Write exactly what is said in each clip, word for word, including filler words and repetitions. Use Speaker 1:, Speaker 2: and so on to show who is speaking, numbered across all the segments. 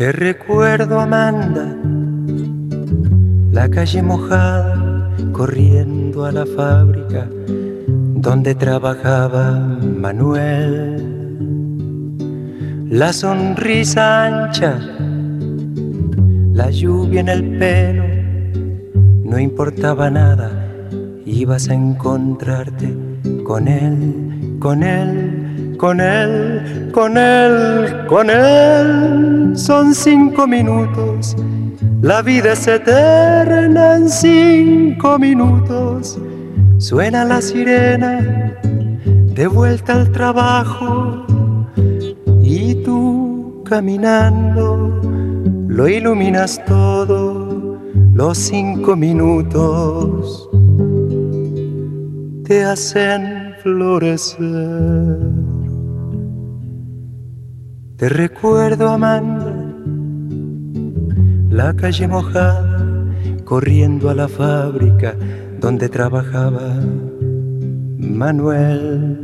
Speaker 1: Te recuerdo, Amanda, la calle mojada, corriendo a la fábrica donde trabajaba Manuel. La sonrisa ancha, la lluvia en el pelo, no importaba nada, ibas a encontrarte con él, con él, con él, con él, con él. Son cinco minutos, la vida es eterna en cinco minutos. Suena la sirena, de vuelta al trabajo, y tú caminando lo iluminas todo. Los cinco minutos te hacen florecer. Te recuerdo, Amanda, la calle mojada, corriendo a la fábrica donde trabajaba Manuel.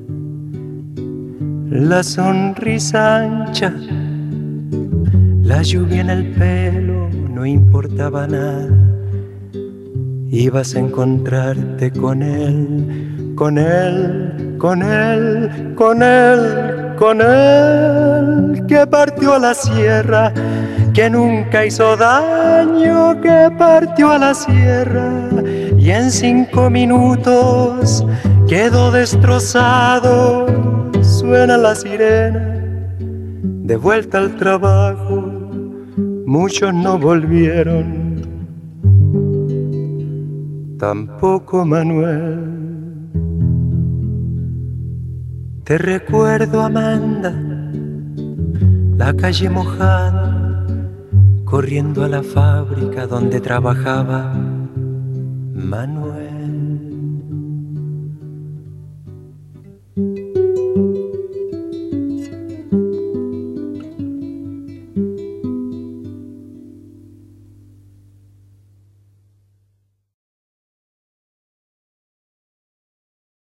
Speaker 1: La sonrisa ancha, la lluvia en el pelo, no importaba nada, ibas a encontrarte con él, con él, con él, con él, con él, que partió a la sierra, que nunca hizo daño, que partió a la sierra y en cinco minutos quedó destrozado. Suena la sirena, de vuelta al trabajo, muchos no volvieron, tampoco Manuel. Te recuerdo, Amanda, la calle mojada, corriendo a la fábrica donde trabajaba Manuel.